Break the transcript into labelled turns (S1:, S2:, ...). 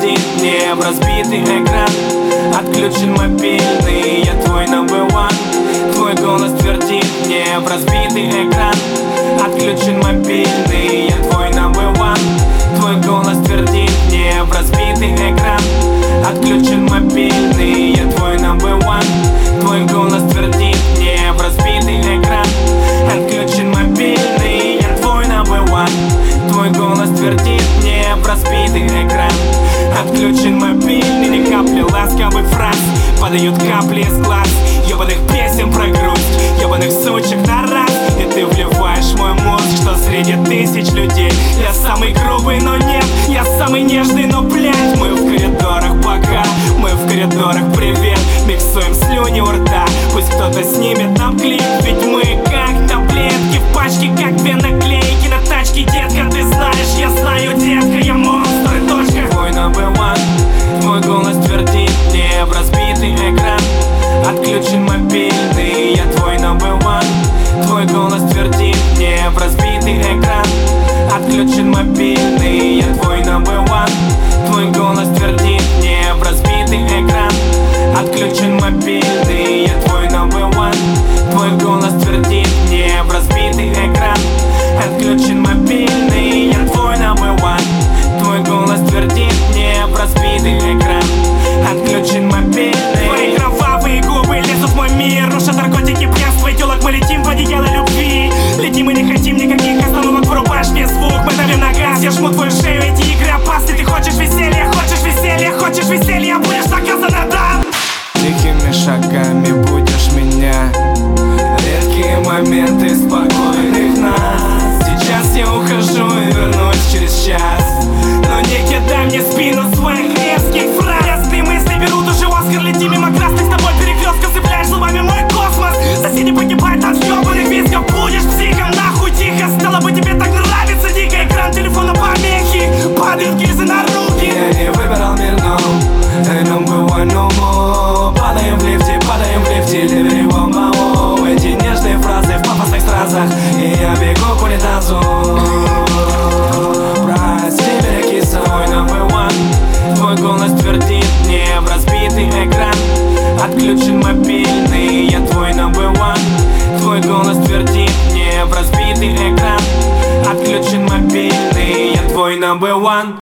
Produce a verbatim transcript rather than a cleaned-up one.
S1: твердит мне в разбитый экран. Отключен мобильный, я твой number one. Твой голос твердит мне в разбитый экран. Отключен мобильный, я твой number one. Твой голос твердит мне в разбитый экран. Отключен мобильный, я твой number one. Твой голос твердит мне в разбитый экран. Отключен мобильный, я твой number one. Твой голос твердит мне в разбитый экран. Отключен мобильный, ни капли ласковых фраз. Подают капли из глаз, ебаных песен про грусть, ебаных сучек на раз. И ты вливаешь в мой мозг, что среди тысяч людей я самый грубый, но нет, я самый нежный, но блядь. Мы в коридорах пока, мы в коридорах привет. Миксуем слюни у рта, пусть кто-то снимет нам клип. Ведь мы как таблетки в пачке, как две наклейки на тачке. Детка, ты знаешь, я знаю, детка, я монстр и точка. Твой number one, твой голос твердит мне в разбитый экран. Отключен мобильный, я твой number one. Твой голос твердит мне в разбитый экран. Отключен мобильный, я твой number one. Твой голос твердит мне в разбитый экран. Отключен мобильный, я твой number one. Твой голос твердит мне в разбитый экран. Отключен мобильный, я твой number one. Твой голос твердит мне в разбитый экран. Отключен мобильный. Твои кровавые губы лезут в мой мир, рушат наркотики, пьянство и тёлок. Мы летим в одеяло любви. Летим и не хотим никаких остановок. Вырубаешь мне звук, мы давим на газ. Я жму твою шею, эти игры опасны. Ты хочешь веселья, хочешь веселья, хочешь веселья, будешь наказана, да.
S2: Тихими шагами будешь меня.
S1: Редкие моменты спокойных нас. Сейчас я ухожу и вернусь через час. Но не кидай мне в спину своих резких фраз. Ясные мысли берут уже Оскар. Лети мимо красных, с тобой перекрестков. Цепляешь зубами мой космос. Соседи погибают от ёбаных визгов. Будешь психом, нахуй тихо. Стало бы тебе так нравится дико. Экран телефона помехи, падают гильзы на руки.
S2: Я не выбирал мир, но ты number one, no more. Падаем в лифте, падаем в лифте, ливери волмау. Эти нежные фразы в пафосных стразах, и я бегу к унитазу. Прости меня, киса.
S1: Твой number one. Твой голос твердит мне в разбитый экран. Отключен мобильный, я твой number one. Твой голос твердит мне в разбитый экран. Отключен мобильный, я твой number one.